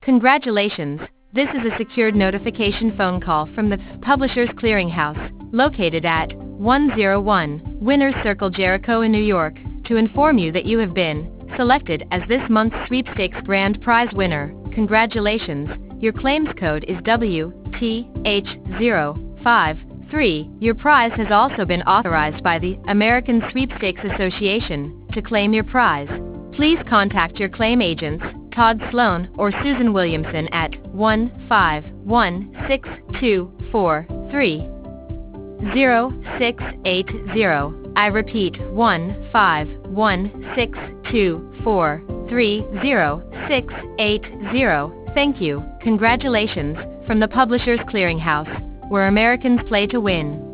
Congratulations! This is a secured notification phone call from the Publishers Clearinghouse, located at 101 Winners Circle, Jericho, New York, to inform you that you have been selected as this month's sweepstakes grand prize winner. Congratulations! Your claims code is WTH053. Your prize has also been authorized by the American Sweepstakes Association. To claim your prize, please contact your claim agents, Todd Sloan or Susan Williamson at 15162430680. I repeat, 15162430680. Thank you. Congratulations from the Publishers Clearinghouse, where Americans play to win.